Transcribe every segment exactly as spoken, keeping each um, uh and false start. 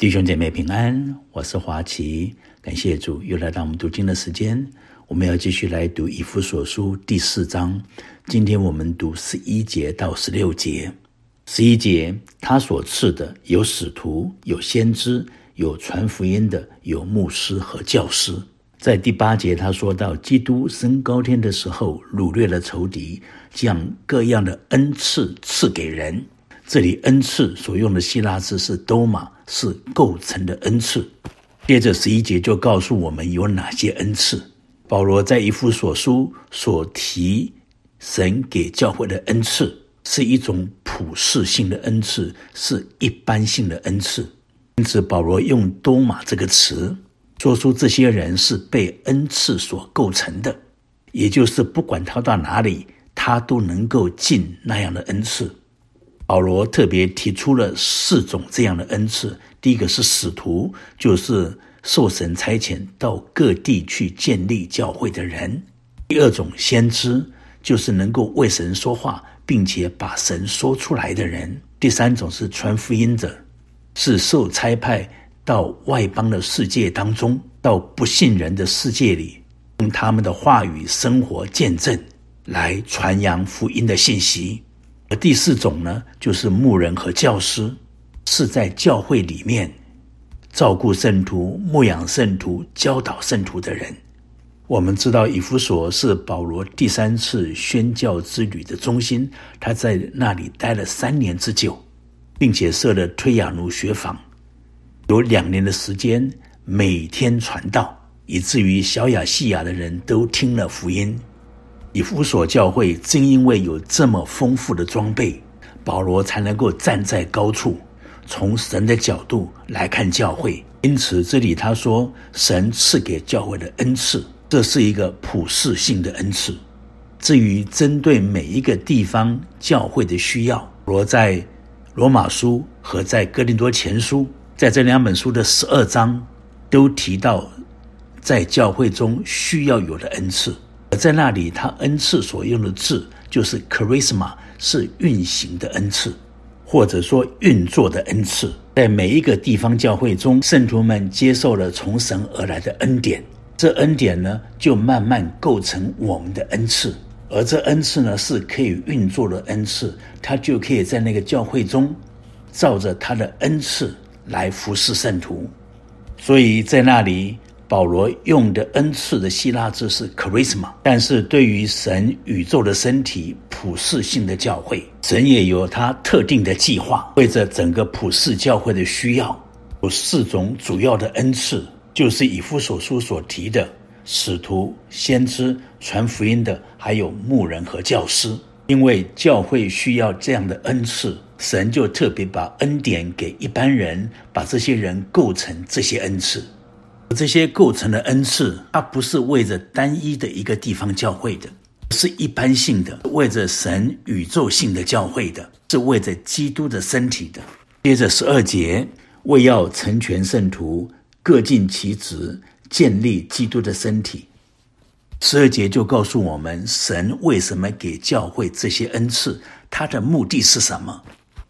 弟兄姐妹平安，我是华奇，感谢主又来到我们读经的时间。我们要继续来读以弗所书第四章，今天我们读十一节到十六节。十一节，他所赐的有使徒，有先知，有传福音的，有牧师和教师。在第八节他说到，基督升高天的时候，掳掠了仇敌，将各样的恩赐赐给人。这里恩赐所用的希腊字是多玛，是构成的恩赐。接着十一节就告诉我们有哪些恩赐。保罗在以弗所书所提神给教会的恩赐，是一种普世性的恩赐，是一般性的恩赐。因此保罗用多玛这个词，说出这些人是被恩赐所构成的，也就是不管他到哪里，他都能够尽那样的恩赐。保罗特别提出了四种这样的恩赐。第一个是使徒，就是受神差遣到各地去建立教会的人。第二种先知，就是能够为神说话，并且把神说出来的人。第三种是传福音者，是受差派到外邦的世界当中，到不信人的世界里，用他们的话语、生活见证来传扬福音的信息。而第四种呢，就是牧人和教师，是在教会里面照顾圣徒、牧养圣徒、教导圣徒的人。我们知道以弗所是保罗第三次宣教之旅的中心，他在那里待了三年之久，并且设了推雅努学坊，有两年的时间每天传道，以至于小亚细亚的人都听了福音。以弗所教会正因为有这么丰富的装备，保罗才能够站在高处，从神的角度来看教会。因此这里他说神赐给教会的恩赐，这是一个普世性的恩赐。至于针对每一个地方教会的需要，保罗在罗马书和在哥林多前书，在这两本书的十二章都提到在教会中需要有的恩赐。而在那里他恩赐所用的字就是 charisma， 是运行的恩赐，或者说运作的恩赐。在每一个地方教会中，圣徒们接受了从神而来的恩典，这恩典呢就慢慢构成我们的恩赐。而这恩赐呢是可以运作的恩赐，他就可以在那个教会中照着他的恩赐来服侍圣徒。所以在那里保罗用的恩赐的希腊字是 charisma， 但是对于神宇宙的身体普世性的教会，神也有他特定的计划，为着整个普世教会的需要，有四种主要的恩赐，就是以弗所书所提的使徒、先知、传福音的，还有牧人和教师。因为教会需要这样的恩赐，神就特别把恩典给一般人，把这些人构成这些恩赐。这些构成的恩赐，它不是为着单一的一个地方教会的，是一般性的，为着神宇宙性的教会的，是为着基督的身体的。接着十二节，为要成全圣徒，各尽其职，建立基督的身体。十二节就告诉我们神为什么给教会这些恩赐，他的目的是什么。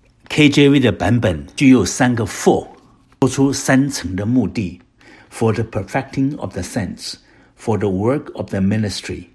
K J V 的版本具有三个 for， 说出三层的目的。For the perfecting of the saints, for the work of the ministry,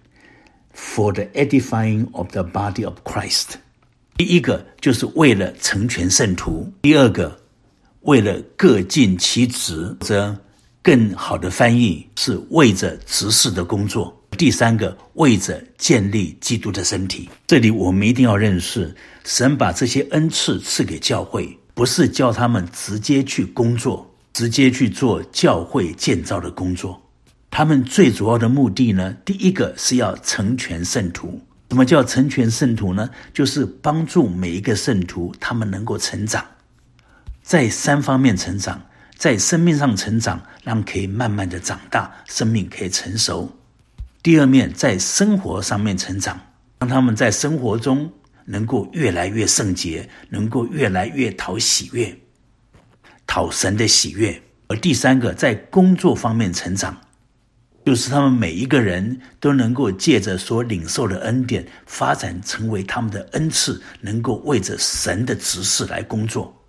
for the edifying of the body of Christ。 第一个就是为了成全圣徒，第二个为了各尽其职，或者更好的翻译是为着执事的工作，第三个为着建立基督的身体。这里我们一定要认识，神把这些恩赐赐给教会，不是叫他们直接去工作，直接去做教会建造的工作。他们最主要的目的呢，第一个是要成全圣徒。什么叫成全圣徒呢？就是帮助每一个圣徒他们能够成长，在三方面成长，在生命上成长，让可以慢慢的长大，生命可以成熟。第二面，在生活上面成长，让他们在生活中能够越来越圣洁，能够越来越讨喜悦，讨神的喜悦。而第三个，在工作方面成长，就是他们每一个人都能够借着所领受的恩典，发展成为他们的恩赐，能够为着神的职事来工作。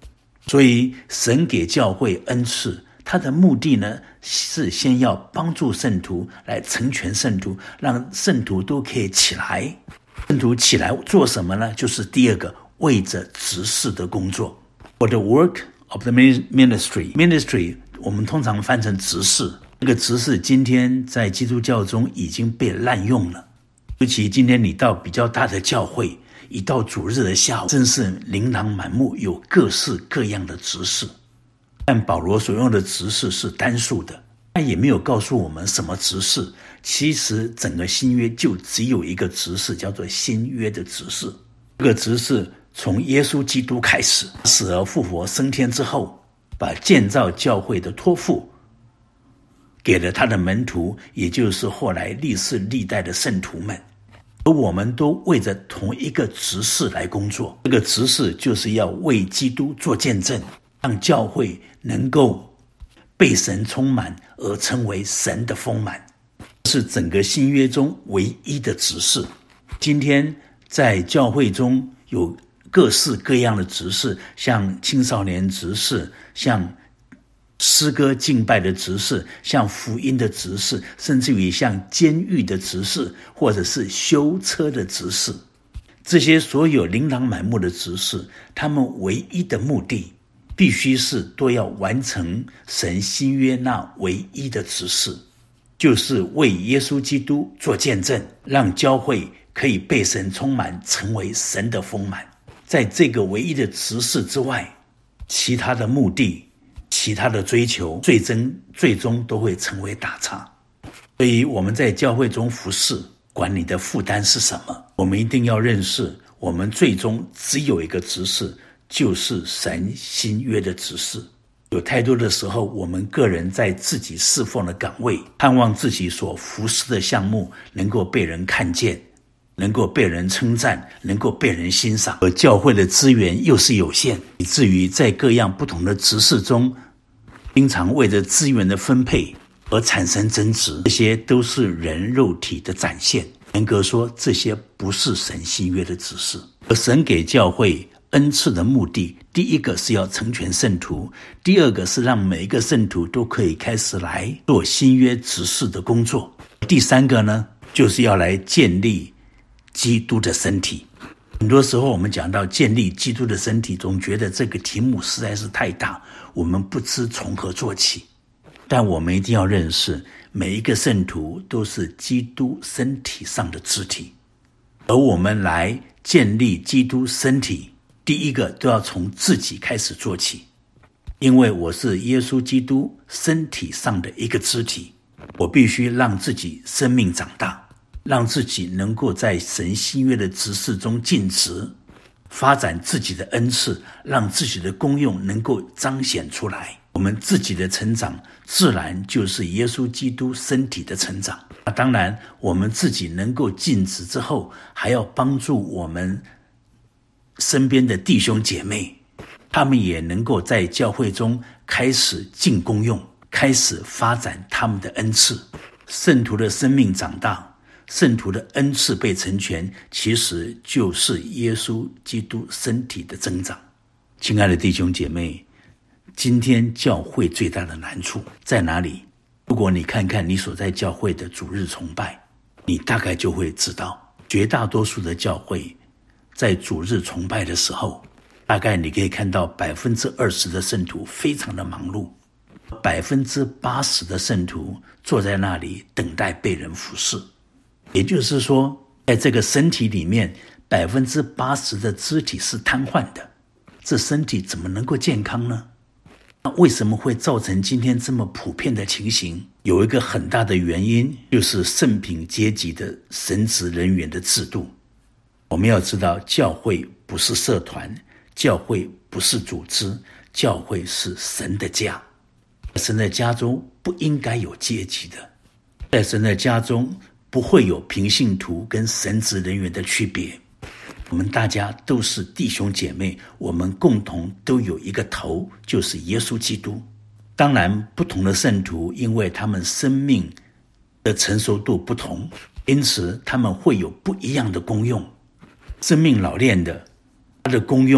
所以神给教会恩赐，他的目的呢，是先要帮助圣徒来成全圣徒，让圣徒都可以起来。圣徒起来做什么呢？就是第二个，为着执事的工作。For the work of the ministry. Ministry 我们通常翻成执事，这个执事今天在基督教中已经被滥用了。尤其今天你到比较大的教会，一到主日的下午，真是琳琅满目，有各式各样的执事。但保罗所用的执事是单数的，他也没有告诉我们什么执事。其实整个新约就只有一个执事，叫做新约的执事。这个执事从耶稣基督开始，死而复活升天之后，把建造教会的托付给了他的门徒，也就是后来历世历代的圣徒们。而我们都为着同一个执事来工作，这个执事就是要为基督做见证，让教会能够被神充满，而成为神的丰满，是整个新约中唯一的执事。今天在教会中有各式各样的执事，像青少年执事，像诗歌敬拜的执事，像福音的执事，甚至于像监狱的执事，或者是修车的执事。这些所有琳琅满目的执事，他们唯一的目的必须是都要完成神新约那唯一的指示，就是为耶稣基督做见证，让教会可以被神充满，成为神的丰满。在这个唯一的指示之外，其他的目的，其他的追求，最终最终都会成为打岔。所以我们在教会中服侍，管你的负担是什么，我们一定要认识，我们最终只有一个指示，就是神新约的指示。有太多的时候，我们个人在自己侍奉的岗位，盼望自己所服侍的项目能够被人看见，能够被人称赞，能够被人欣赏，而教会的资源又是有限，以至于在各样不同的职事中，经常为着资源的分配而产生争执，这些都是人肉体的展现。严格说，这些不是神新约的指示。而神给教会恩赐的目的，第一个是要成全圣徒，第二个是让每一个圣徒都可以开始来做新约指示的工作，第三个呢，就是要来建立基督的身体。很多时候我们讲到建立基督的身体，总觉得这个题目实在是太大，我们不知从何做起。但我们一定要认识，每一个圣徒都是基督身体上的肢体，而我们来建立基督身体，第一个都要从自己开始做起。因为我是耶稣基督身体上的一个肢体，我必须让自己生命长大，让自己能够在神新约的职事中尽职，发展自己的恩赐，让自己的功用能够彰显出来。我们自己的成长自然就是耶稣基督身体的成长。那当然我们自己能够尽职之后，还要帮助我们身边的弟兄姐妹，他们也能够在教会中开始尽功用，开始发展他们的恩赐。圣徒的生命长大，圣徒的恩赐被成全，其实就是耶稣基督身体的增长。亲爱的弟兄姐妹，今天教会最大的难处在哪里？如果你看看你所在教会的主日崇拜，你大概就会知道，绝大多数的教会在主日崇拜的时候，大概你可以看到百分之二十的圣徒非常的忙碌，百分之八十的圣徒坐在那里等待被人服侍。也就是说，在这个身体里面，百分之八十的肢体是瘫痪的，这身体怎么能够健康呢？那为什么会造成今天这么普遍的情形？有一个很大的原因，就是圣品阶级的神职人员的制度。我们要知道，教会不是社团，教会不是组织，教会是神的家。神的家中不应该有阶级的，在神的家中不会有平信徒跟神职人员的区别。我们大家都是弟兄姐妹，我们共同都有一个头，就是耶稣基督。当然，不同的圣徒因为他们生命的成熟度不同，因此他们会有不一样的功用。生命老练的，他的功用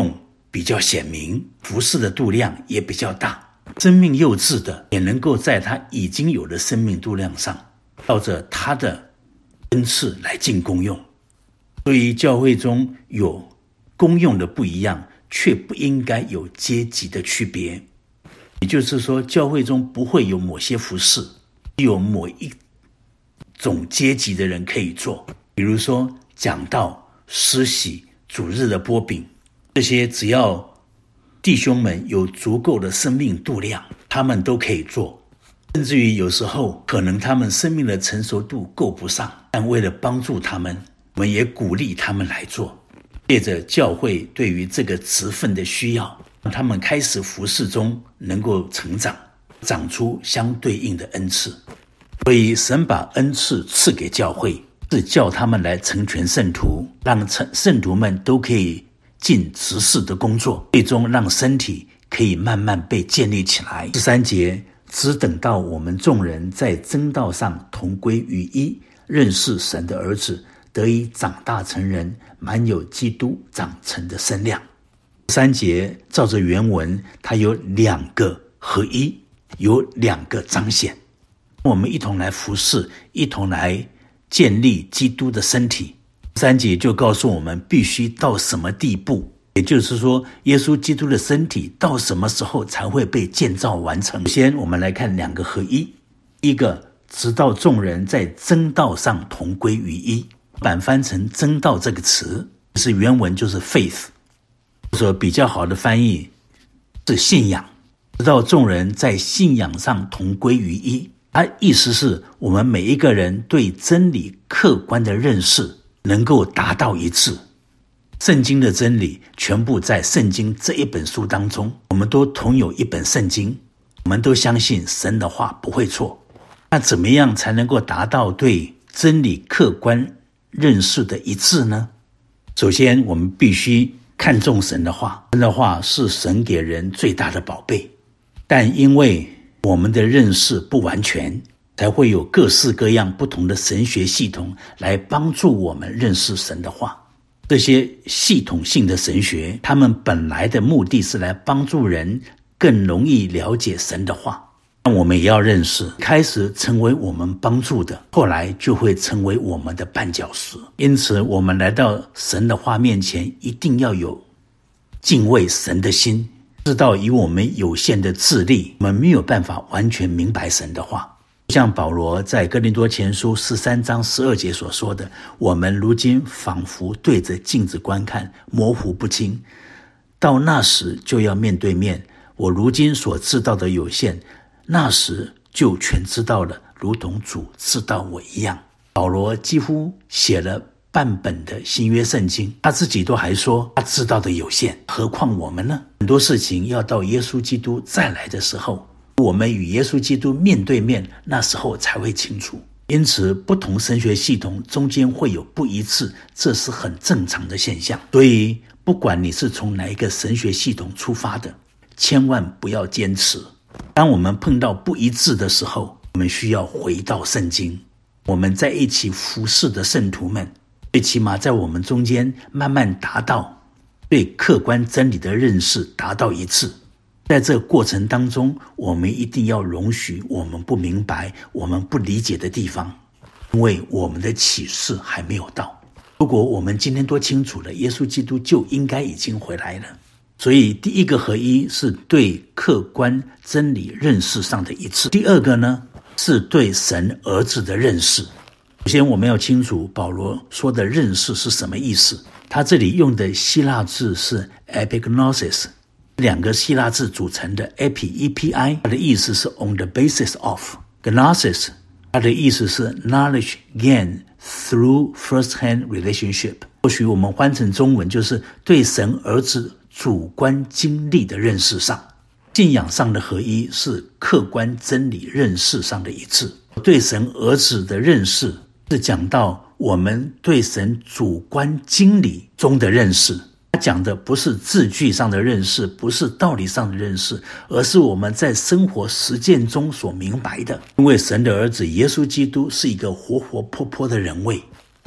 比较显明，服侍的度量也比较大。生命幼稚的也能够在他已经有的生命度量上，照着他的恩赐来尽功用。所以教会中有功用的不一样，却不应该有阶级的区别。也就是说，教会中不会有某些服事有某一种阶级的人可以做，比如说讲道、施洗、主日的擘饼，这些只要弟兄们有足够的生命度量，他们都可以做。甚至于有时候可能他们生命的成熟度够不上，但为了帮助他们，我们也鼓励他们来做。借着教会对于这个职分的需要，让他们开始服事中能够成长，长出相对应的恩赐。所以神把恩赐赐给教会，是叫他们来成全圣徒，让圣徒们都可以尽执事的工作，最终让身体可以慢慢被建立起来。第三节，只等到我们众人在真道上同归于一，认识神的儿子，得以长大成人，满有基督长成的身量。第三节照着原文，它有两个合一，有两个彰显。我们一同来服侍，一同来建立基督的身体。三节就告诉我们必须到什么地步，也就是说耶稣基督的身体到什么时候才会被建造完成。首先我们来看两个合一，一个直到众人在真道上同归于一，版翻成真道这个词，是原文就是 faith， 说比较好的翻译是信仰，直到众人在信仰上同归于一。它意思是我们每一个人对真理客观的认识能够达到一致。圣经的真理全部在圣经这一本书当中，我们都同有一本圣经，我们都相信神的话不会错。那怎么样才能够达到对真理客观认识的一致呢？首先我们必须看重神的话，神的话是神给人最大的宝贝，但因为我们的认识不完全，才会有各式各样不同的神学系统来帮助我们认识神的话。这些系统性的神学，他们本来的目的是来帮助人更容易了解神的话。但我们也要认识，开始成为我们帮助的，后来就会成为我们的绊脚石。因此我们来到神的话面前，一定要有敬畏神的心，知道以我们有限的智力，我们没有办法完全明白神的话。像保罗在哥林多前书十三章十二节所说的，我们如今仿佛对着镜子观看，模糊不清，到那时就要面对面。我如今所知道的有限，那时就全知道了，如同主知道我一样。保罗几乎写了半本的新约圣经，他自己都还说他知道的有限，何况我们呢？很多事情要到耶稣基督再来的时候，我们与耶稣基督面对面，那时候才会清楚。因此不同神学系统中间会有不一致，这是很正常的现象。所以不管你是从哪一个神学系统出发的，千万不要坚持。当我们碰到不一致的时候，我们需要回到圣经。我们在一起服侍的圣徒们，最起码在我们中间慢慢达到对客观真理的认识达到一致。在这个过程当中，我们一定要容许我们不明白、我们不理解的地方，因为我们的启示还没有到。如果我们今天都清楚了，耶稣基督就应该已经回来了。所以第一个合一是对客观真理认识上的一致。第二个呢，是对神儿子的认识。首先我们要清楚保罗说的认识是什么意思。他这里用的希腊字是 epignosis， 两个希腊字组成的 epi E P I， 它的意思是 on the basis of， gnosis 它的意思是 knowledge gained through first-hand relationship。 或许我们翻成中文就是对神儿子主观经历的认识上。信仰上的合一是客观真理认识上的一致。对神儿子的认识是讲到我们对神主观经理中的认识。他讲的不是字句上的认识，不是道理上的认识，而是我们在生活实践中所明白的。因为神的儿子耶稣基督是一个活活泼泼的人位，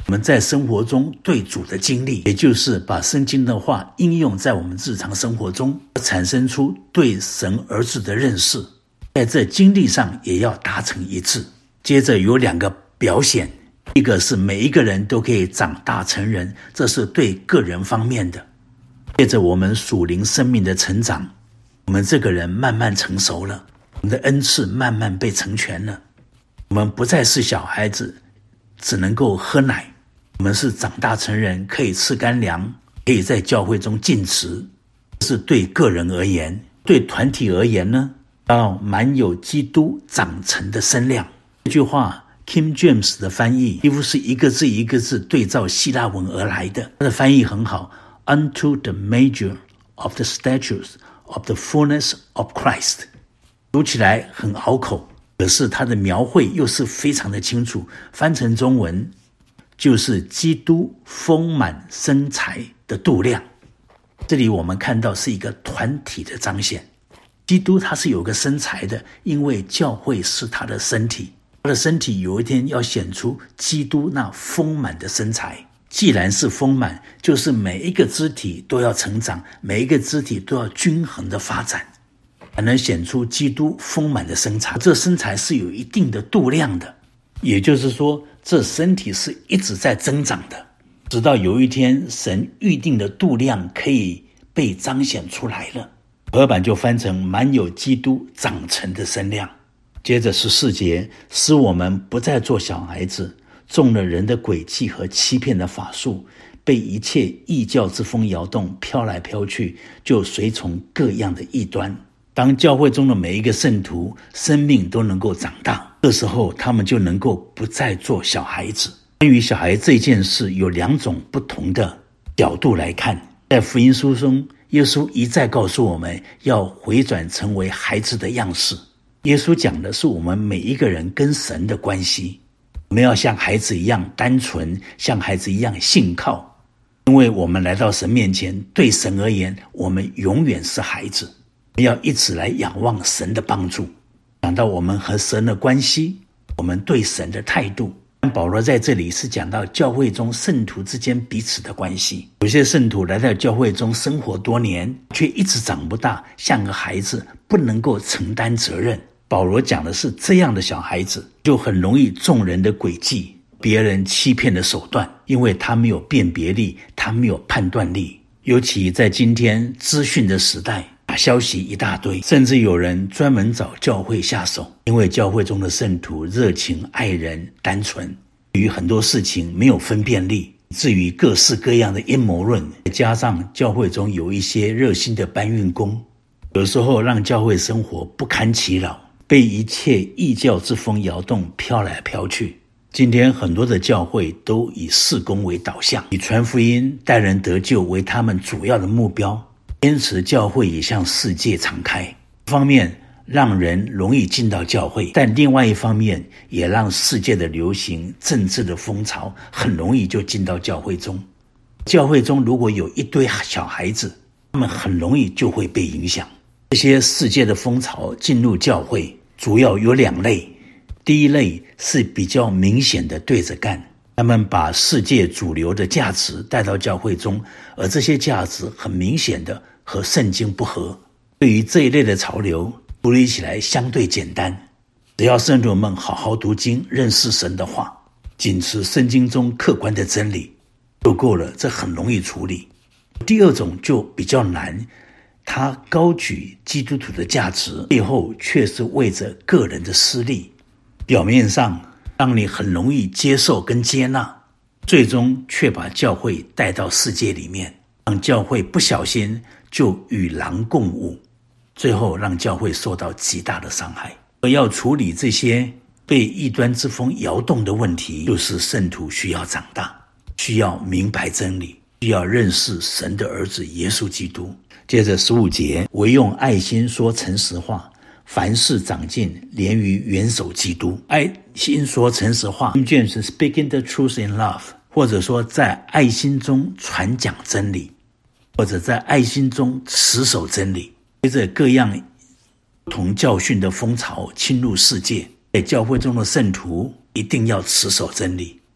我们在生活中对主的经历，也就是把圣经的话应用在我们日常生活中，产生出对神儿子的认识，在这经历上也要达成一致。接着有两个表现，一个是每一个人都可以长大成人，这是对个人方面的。接着我们属灵生命的成长，我们这个人慢慢成熟了，我们的恩赐慢慢被成全了，我们不再是小孩子只能够喝奶，我们是长大成人，可以吃干粮，可以在教会中进食。这是对个人而言。对团体而言呢，要满有基督长成的身量。这句话 King James 的翻译几乎是一个字一个字对照希腊文而来的，他的翻译很好， Unto the measure of the stature of the fullness of Christ。 读起来很拗口，可是他的描绘又是非常的清楚，翻成中文就是基督丰满身材的度量。这里我们看到是一个团体的彰显，基督他是有个身材的，因为教会是他的身体，他的身体有一天要显出基督那丰满的身材。既然是丰满，就是每一个肢体都要成长，每一个肢体都要均衡的发展，才能显出基督丰满的身材。这身材是有一定的度量的，也就是说这身体是一直在增长的，直到有一天神预定的度量可以被彰显出来了。和合版就翻成满有基督长成的身量。接着十四节，使我们不再做小孩子，中了人的诡计和欺骗的法术，被一切异教之风摇动，飘来飘去，就随从各样的异端。当教会中的每一个圣徒生命都能够长大，这时候他们就能够不再做小孩子。关于小孩这件事，有两种不同的角度来看。在福音书中，耶稣一再告诉我们要回转成为孩子的样式。耶稣讲的是我们每一个人跟神的关系，我们要像孩子一样单纯，像孩子一样信靠。因为我们来到神面前，对神而言，我们永远是孩子，我们要一直来仰望神的帮助。讲到我们和神的关系，我们对神的态度，保罗在这里是讲到教会中圣徒之间彼此的关系。有些圣徒来到教会中生活多年，却一直长不大，像个孩子，不能够承担责任。保罗讲的是这样的小孩子，就很容易中人的诡计，别人欺骗的手段，因为他没有辨别力，他没有判断力。尤其在今天资讯的时代，消息一大堆，甚至有人专门找教会下手，因为教会中的圣徒热情爱人单纯，对于很多事情没有分辨力，至于各式各样的阴谋论，加上教会中有一些热心的搬运工，有时候让教会生活不堪其扰，被一切异教之风摇动，飘来飘去。今天很多的教会都以事工为导向，以传福音带人得救为他们主要的目标，因此教会也向世界敞开。一方面让人容易进到教会，但另外一方面也让世界的流行政治的风潮很容易就进到教会中。教会中如果有一堆小孩子，他们很容易就会被影响。这些世界的风潮进入教会主要有两类，第一类是比较明显的对着干，他们把世界主流的价值带到教会中，而这些价值很明显的和圣经不合。对于这一类的潮流，处理起来相对简单，只要圣徒们好好读经，认识神的话，谨持圣经中客观的真理就够了，这很容易处理。第二种就比较难，他高举基督徒的价值，背后却是为着个人的私利，表面上让你很容易接受跟接纳，最终却把教会带到世界里面，让教会不小心就与狼共舞，最后让教会受到极大的伤害。而要处理这些被异端之风摇动的问题，就是圣徒需要长大，需要明白真理，需要认识神的儿子耶稣基督。接着十五节，唯用爱心说诚实话，凡事长进，连于元首基督。爱心说诚实话， James speaking the truth in love， 或者说在爱心中传讲真理，或者在爱心中持守真理。接着各样不同教训的风潮侵入世界，在教会中的圣徒一定要持守真理，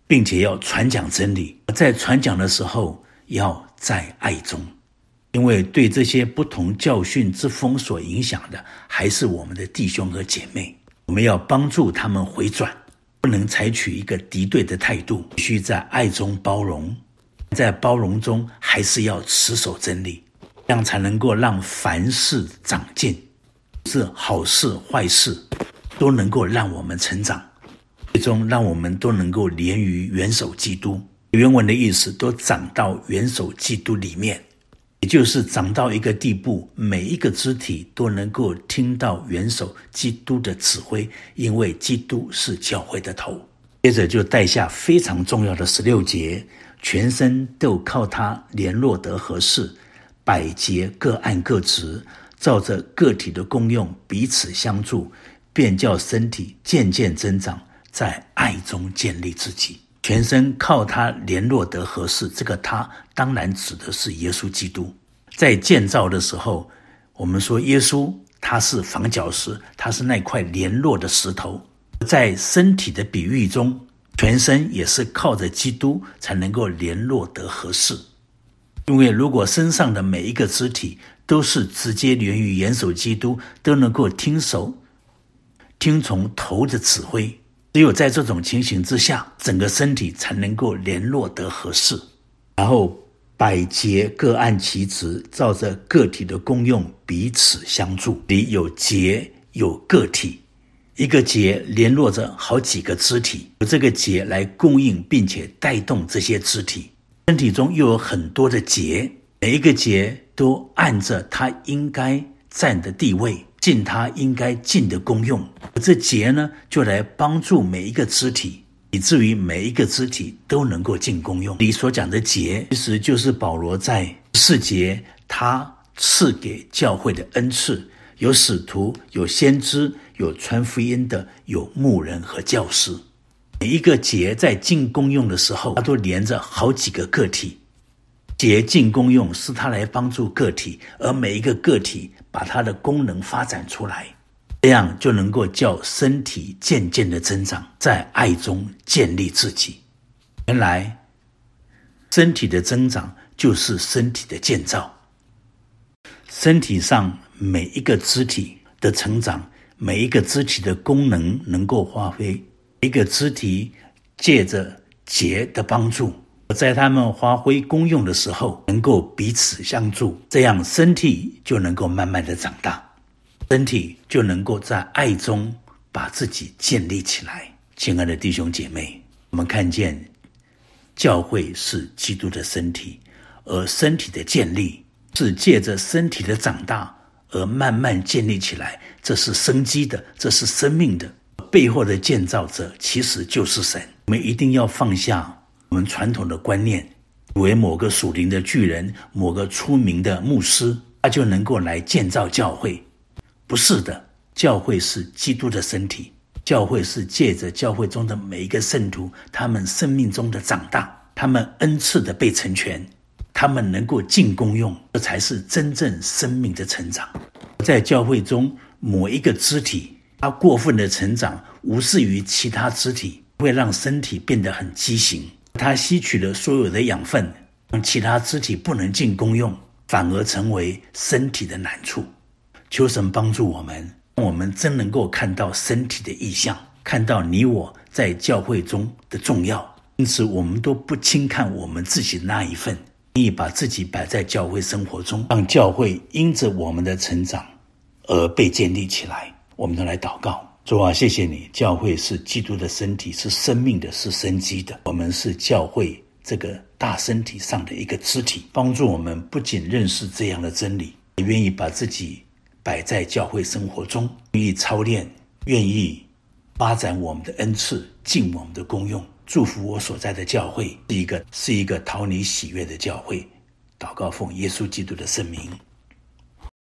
并且要传讲真理。在传讲的时候要在爱中，因为对这些不同教训之风所影响的还是我们的弟兄和姐妹，我们要帮助他们回转，不能采取一个敌对的态度，必须在爱中包容，在包容中还是要持守真理，这样才能够让凡事长进，是好事坏事都能够让我们成长，最终让我们都能够连于元首基督。原文的意思都长到元首基督里面，也就是长到一个地步，每一个肢体都能够听到元首基督的指挥，因为基督是教会的头。接着就带下非常重要的十六节，全身都靠他联络得合适，百节各按各职，照着个体的功用彼此相助，便叫身体渐渐增长，在爱中建立自己。全身靠他联络得合适，这个他当然指的是耶稣基督。在建造的时候，我们说耶稣他是房角石，他是那块联络的石头。在身体的比喻中，全身也是靠着基督才能够联络得合适。因为如果身上的每一个肢体都是直接连于元首基督，都能够听守听从头的指挥，只有在这种情形之下，整个身体才能够联络得合适。然后百节各按其职，照着个体的功用彼此相助。里有节有个体，一个节联络着好几个肢体，由这个节来供应并且带动这些肢体。身体中又有很多的节，每一个节都按着它应该占的地位，尽它应该尽的功用。这节呢，就来帮助每一个肢体，以至于每一个肢体都能够尽功用。你所讲的节，其实就是保罗在四节他赐给教会的恩赐，有使徒，有先知，有传福音的，有牧人和教师。每一个节在尽功用的时候，它都连着好几个个体。节尽功用是它来帮助个体，而每一个个体把它的功能发展出来，这样就能够叫身体渐渐的增长，在爱中建立自己。原来身体的增长就是身体的建造，身体上每一个肢体的成长，每一个肢体的功能能够发挥，一个肢体借着节的帮助，在他们发挥功用的时候能够彼此相助，这样身体就能够慢慢的长大，身体就能够在爱中把自己建立起来。亲爱的弟兄姐妹，我们看见教会是基督的身体，而身体的建立是借着身体的长大而慢慢建立起来，这是生机的，这是生命的。背后的建造者其实就是神。我们一定要放下我们传统的观念，以为某个属灵的巨人，某个出名的牧师，他就能够来建造教会。不是的，教会是基督的身体，教会是借着教会中的每一个圣徒，他们生命中的长大，他们恩赐的被成全，他们能够尽功用，这才是真正生命的成长。在教会中某一个肢体，他过分的成长无视于其他肢体，会让身体变得很畸形，他吸取了所有的养分，让其他肢体不能尽功用，反而成为身体的难处。求神帮助我们，让我们真能够看到身体的意象，看到你我在教会中的重要。因此我们都不轻看我们自己的那一份，愿意把自己摆在教会生活中，让教会因着我们的成长而被建立起来。我们都来祷告。主啊，谢谢你，教会是基督的身体，是生命的，是生机的。我们是教会这个大身体上的一个肢体，帮助我们不仅认识这样的真理，也愿意把自己摆在教会生活中，愿意操练，愿意发展我们的恩赐，尽我们的功用。祝福我所在的教会是一个是一个讨你喜悦的教会。祷告奉耶稣基督的圣名。